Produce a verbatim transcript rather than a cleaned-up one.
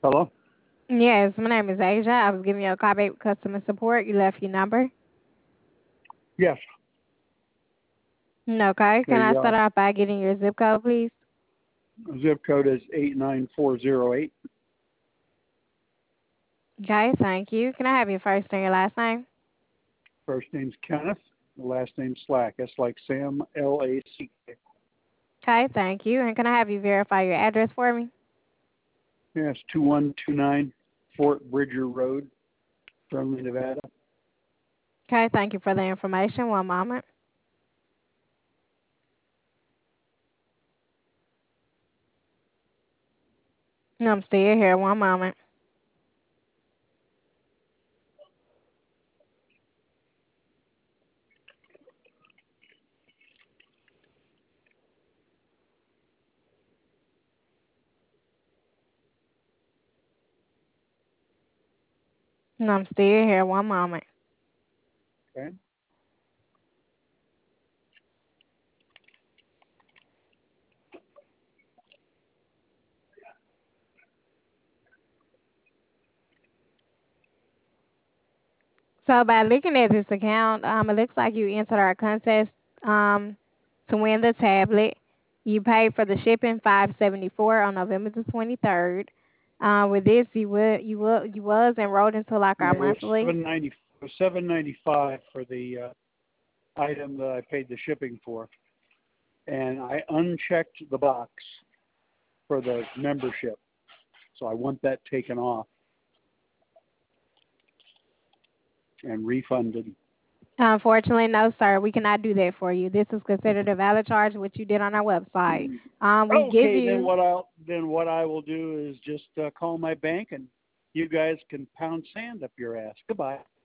Hello? Yes, my name is Asia. I was giving you a call back with customer support. You left your number. Yes. Okay. Can I The uh, start off by getting your zip code, please? zip code is eight nine four zero eight. Okay, thank you. Can I have your first and your last name? First name's Kenneth. The last name's Slack. S like Sam, L A C K. Okay, thank you. And can I have you verify your address for me? Yes, two one two nine Fort Bridger Road, Fernley, Nevada. Okay, thank you for the information. One moment. I'm still here. One moment. I'm still here. One moment. Okay. So by looking at this account, um, it looks like you entered our contest um, to win the tablet. You paid for the shipping five seventy four on November the twenty third. Uh, with this, you would you will you was enrolled into like our Yeah, it was monthly. seven ninety. It was seven ninety five for the uh, item that I paid the shipping for, and I unchecked the box for the membership, so I want that taken off and refunded. Unfortunately, no, sir. We cannot do that for you. This is considered a valid charge, which you did on our website. Um, we give Okay, then you what I'll then what I will do is just uh, call my bank, and you guys can pound sand up your ass. Goodbye.